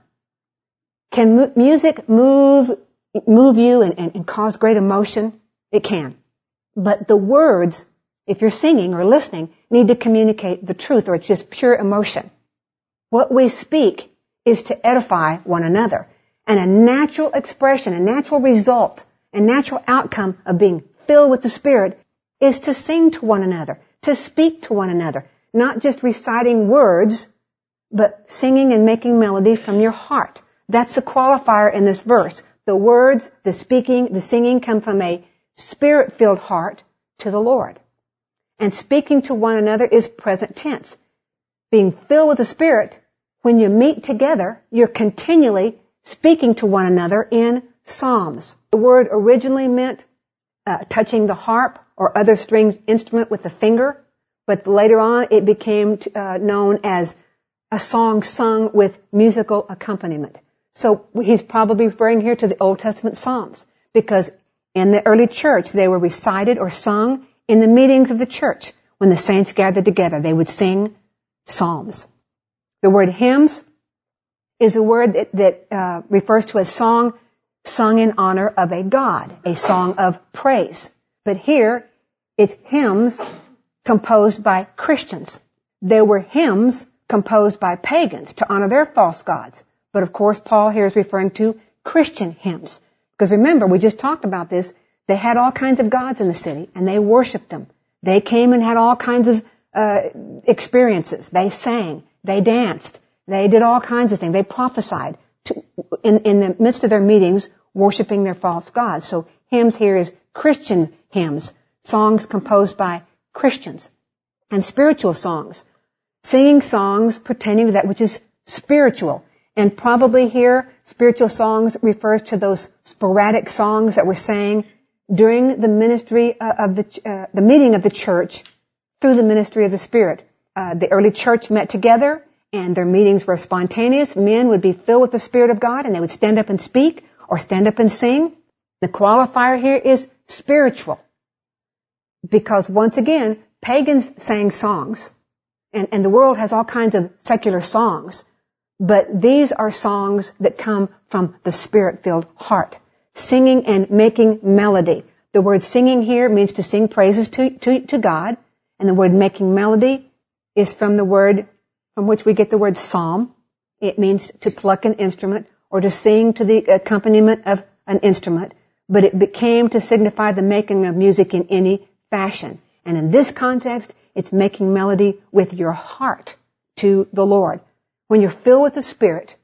Can mu- music move move you and, and, and cause great emotion? It can. But the words, if you're singing or listening, need to communicate the truth, or it's just pure emotion. What we speak is to edify one another. And a natural expression, a natural result, a natural outcome of being filled with the Spirit is to sing to one another, to speak to one another. Not just reciting words, but singing and making melody from your heart. That's the qualifier in this verse. The words, the speaking, the singing come from a Spirit-filled heart to the Lord. And speaking to one another is present tense. Being filled with the Spirit, when you meet together, you're continually speaking to one another in psalms. The word originally meant uh, touching the harp or other stringed instrument with the finger, but later on it became uh, known as a song sung with musical accompaniment. So he's probably referring here to the Old Testament Psalms, because in the early church they were recited or sung in the meetings of the church. When the saints gathered together, they would sing psalms. The word hymns is a word that, that uh, refers to a song sung in honor of a god, a song of praise. But here, it's hymns composed by Christians. There were hymns composed by pagans to honor their false gods. But of course, Paul here is referring to Christian hymns. Because remember, we just talked about this, They had all kinds of gods in the city, and they worshiped them. They came and had all kinds of uh, experiences. They sang. They danced. They did all kinds of things. They prophesied to, in, in the midst of their meetings, worshiping their false gods. So hymns here is Christian hymns, songs composed by Christians, and spiritual songs, singing songs pertaining to that which is spiritual. And probably here, spiritual songs refers to those sporadic songs that were sang during the ministry of the uh, the meeting of the church through the ministry of the Spirit. Uh, the early church met together, and their meetings were spontaneous. Men would be filled with the Spirit of God, and they would stand up and speak or stand up and sing. The qualifier here is spiritual, because once again, pagans sang songs, and, and the world has all kinds of secular songs, but these are songs that come from the Spirit-filled heart. Singing and making melody. The word singing here means to sing praises to, to, to God, and the word making melody is from the word from which we get the word psalm. It means to pluck an instrument or to sing to the accompaniment of an instrument, but it became to signify the making of music in any fashion. And in this context, it's making melody with your heart to the Lord. When you're filled with the Spirit,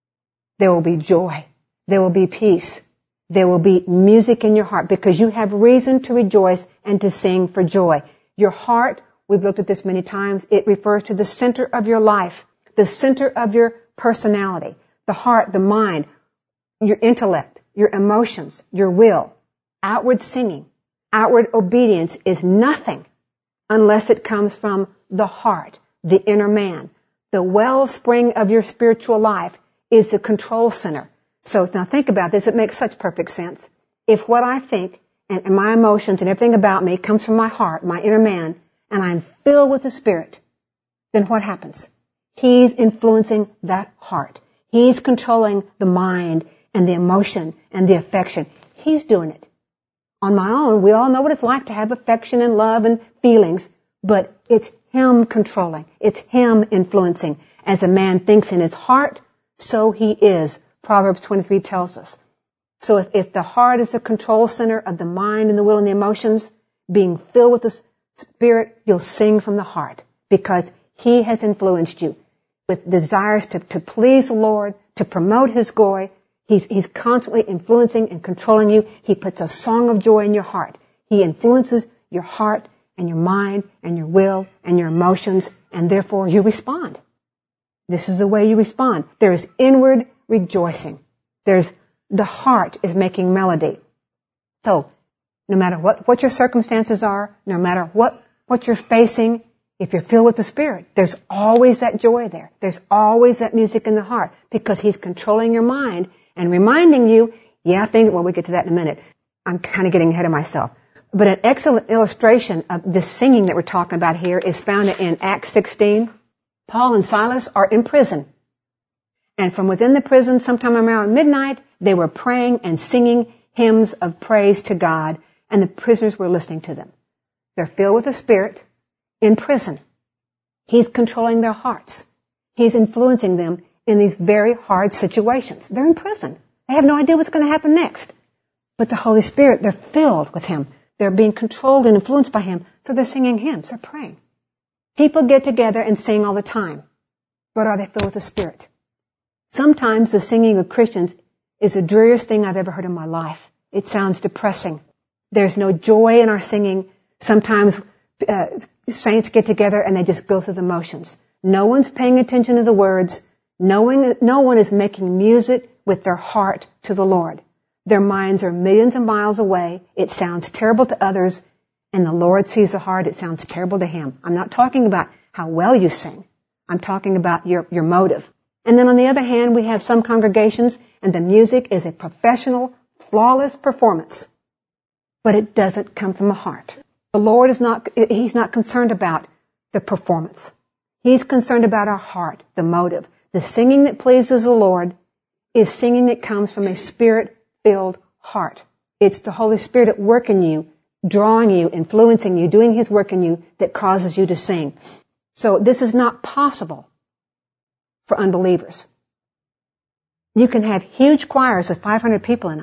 there will be joy. There will be peace. There will be music in your heart because you have reason to rejoice and to sing for joy. Your heart, we've looked at this many times, it refers to the center of your life, the center of your personality, the heart, the mind, your intellect, your emotions, your will. Outward singing, outward obedience is nothing unless it comes from the heart, the inner man. The wellspring of your spiritual life is the control center. So now think about this. It makes such perfect sense. If what I think and, and my emotions and everything about me comes from my heart, my inner man, and I'm filled with the Spirit, then what happens? He's influencing that heart. He's controlling the mind and the emotion and the affection. He's doing it. On my own, we all know what it's like to have affection and love and feelings, but it's Him controlling. It's Him influencing. As a man thinks in his heart, so he is. Proverbs twenty-three tells us. So if, if the heart is the control center of the mind and the will and the emotions, being filled with the Spirit, you'll sing from the heart because He has influenced you with desires to, to please the Lord, to promote His glory. He's, he's constantly influencing and controlling you. He puts a song of joy in your heart. He influences your heart and your mind and your will and your emotions, and therefore you respond. This is the way you respond. There is inward rejoicing. There's, the heart is making melody. So, no matter what, what your circumstances are, no matter what, what you're facing, if you're filled with the Spirit, there's always that joy there. There's always that music in the heart because He's controlling your mind and reminding you, yeah, I think, well, we'll get to that in a minute. I'm kind of getting ahead of myself. But an excellent illustration of this singing that we're talking about here is found in Acts sixteen. Paul and Silas are in prison. And from within the prison, sometime around midnight, they were praying and singing hymns of praise to God, and the prisoners were listening to them. They're filled with the Spirit in prison. He's controlling their hearts. He's influencing them in these very hard situations. They're in prison. They have no idea what's going to happen next. But the Holy Spirit, they're filled with Him. They're being controlled and influenced by Him, so they're singing hymns. They're praying. People get together and sing all the time. But are they filled with the Spirit? Sometimes the singing of Christians is the dreariest thing I've ever heard in my life. It sounds depressing. There's no joy in our singing. Sometimes uh, saints get together and they just go through the motions. No one's paying attention to the words. No one, no one is making music with their heart to the Lord. Their minds are millions of miles away. It sounds terrible to others, and the Lord sees the heart. It sounds terrible to Him. I'm not talking about how well you sing. I'm talking about your, your motive. And then on the other hand, we have some congregations, and the music is a professional, flawless performance. But it doesn't come from the heart. The Lord is not, He's not concerned about the performance. He's concerned about our heart, the motive. The singing that pleases the Lord is singing that comes from a Spirit-filled heart. It's the Holy Spirit at work in you, drawing you, influencing you, doing His work in you that causes you to sing. So this is not possible for unbelievers. You can have huge choirs with five hundred people in them,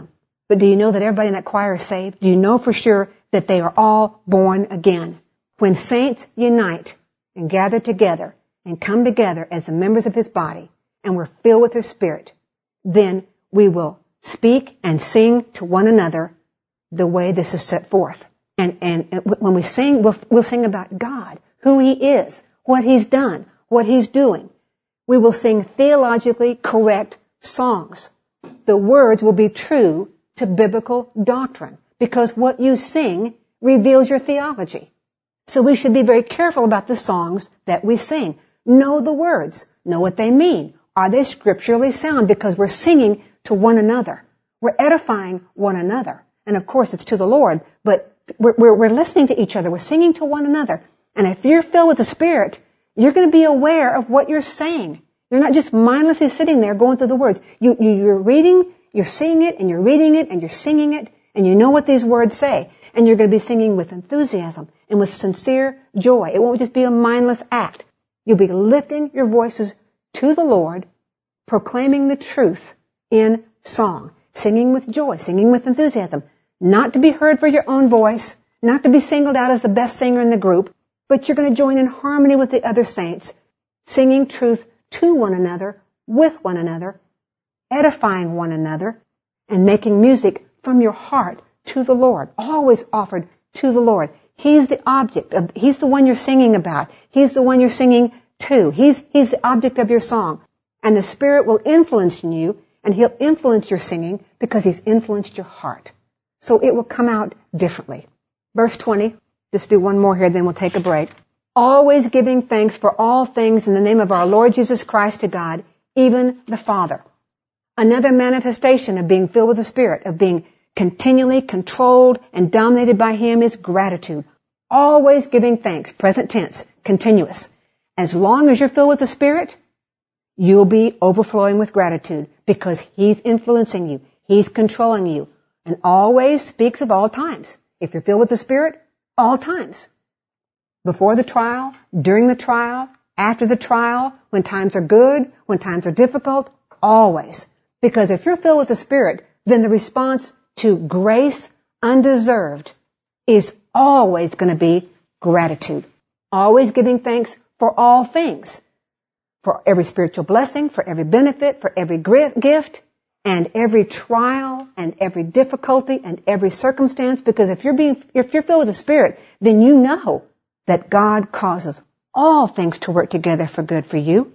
But do you know that everybody in that choir is saved? Do you know for sure that they are all born again? When saints unite and gather together and come together as the members of His body, and we're filled with His Spirit, then we will speak and sing to one another the way this is set forth. And, and, and when we sing, we'll, we'll sing about God, who He is, what He's done, what He's doing. We will sing theologically correct songs. The words will be true to biblical doctrine, because what you sing reveals your theology. So we should be very careful about the songs that we sing. Know the words. Know what they mean. Are they scripturally sound? Because we're singing to one another. We're edifying one another. And of course it's to the Lord, but we're, we're, we're listening to each other. We're singing to one another. And if you're filled with the Spirit, you're going to be aware of what you're saying. You're not just mindlessly sitting there going through the words. You, you, you're reading, you're seeing it, and you're reading it, and you're singing it, and you know what these words say. And you're going to be singing with enthusiasm and with sincere joy. It won't just be a mindless act. You'll be lifting your voices to the Lord, proclaiming the truth in song, singing with joy, singing with enthusiasm, not to be heard for your own voice, not to be singled out as the best singer in the group, but you're going to join in harmony with the other saints, singing truth to one another, with one another, edifying one another, and making music from your heart to the Lord, always offered to the Lord. He's the object of, He's the one you're singing about. He's the one you're singing to. He's, He's the object of your song. And the Spirit will influence you, and He'll influence your singing because He's influenced your heart. So it will come out differently. Verse twenty, just do one more here, then we'll take a break. Always giving thanks for all things in the name of our Lord Jesus Christ to God, even the Father. Another manifestation of being filled with the Spirit, of being continually controlled and dominated by Him, is gratitude. Always giving thanks, present tense, continuous. As long as you're filled with the Spirit, you'll be overflowing with gratitude because He's influencing you. He's controlling you. And always speaks of all times. If you're filled with the Spirit, all times. Before the trial, during the trial, after the trial, when times are good, when times are difficult, always. Because if you're filled with the Spirit, then the response to grace undeserved is always going to be gratitude. Always giving thanks for all things. For every spiritual blessing, for every benefit, for every gift, and every trial, and every difficulty, and every circumstance. Because if you're being, if you're filled with the Spirit, then you know that God causes all things to work together for good for you.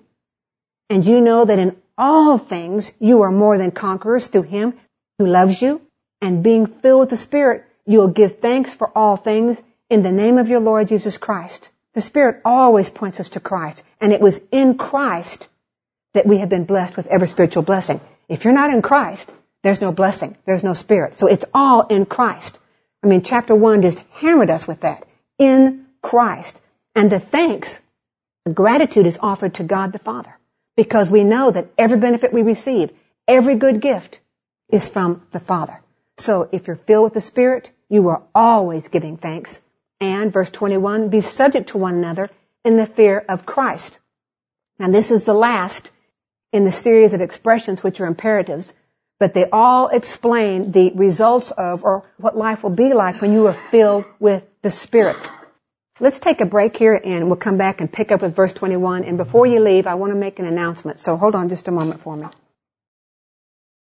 And you know that in all things you are more than conquerors through Him who loves you. And being filled with the Spirit, you'll give thanks for all things in the name of your Lord Jesus Christ. The Spirit always points us to Christ. And it was in Christ that we have been blessed with every spiritual blessing. If you're not in Christ, there's no blessing. There's no Spirit. So it's all in Christ. I mean, chapter one just hammered us with that. In Christ. And the thanks, the gratitude is offered to God the Father. Because we know that every benefit we receive, every good gift is from the Father. So if you're filled with the Spirit, you are always giving thanks. And verse twenty-one, be subject to one another in the fear of Christ. And this is the last in the series of expressions which are imperatives, but they all explain the results of, or what life will be like when you are filled with the Spirit. Let's take a break here and we'll come back and pick up with verse twenty-one. And before you leave, I want to make an announcement. So hold on just a moment for me.